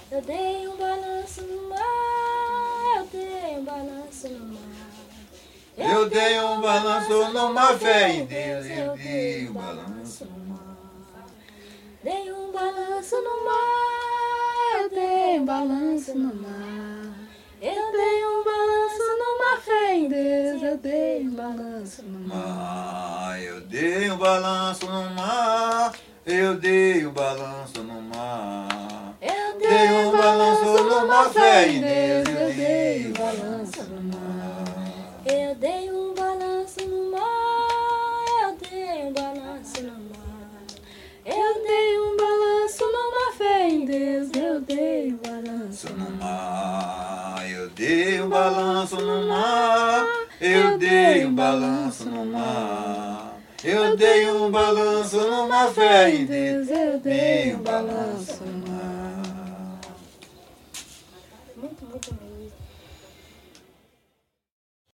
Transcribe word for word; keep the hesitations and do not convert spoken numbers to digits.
Eu dei um balanço no mar, eu dei um balanço no mar. Eu dei um balanço numa fé em Deus, eu dei um balanço no mar. Dei um balanço no mar, eu dei um balanço no mar. Eu dei um balanço numa fé em Deus, eu dei um balanço no mar. Eu dei um balanço no mar, eu dei um balanço no mar. Eu Dei um balanço numa fé em Deus, eu dei um balanço no mar. Eu dei um balanço no mar, eu dei um balanço no mar. Eu dei um balanço numa fé em Deus, eu dei um balanço no mar. Eu dei um balanço no mar, eu dei um balanço no mar. Eu dei um balanço numa fé em Deus, eu dei um balanço no mar. Muito, muito mesmo.